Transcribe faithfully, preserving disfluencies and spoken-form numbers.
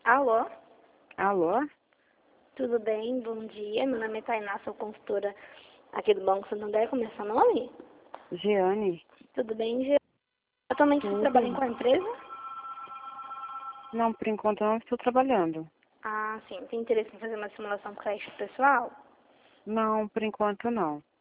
Alô? Alô? Tudo bem? Bom dia. Meu nome é Tainá, sou consultora aqui do Banco Santander. Como é seu nome? Giane? Tudo bem, Gê? Atualmente você trabalha em Tudo. qual empresa? Não, por enquanto eu não estou trabalhando. Ah, sim. Tem interesse em fazer uma simulação crédito pessoal? Não, por enquanto não.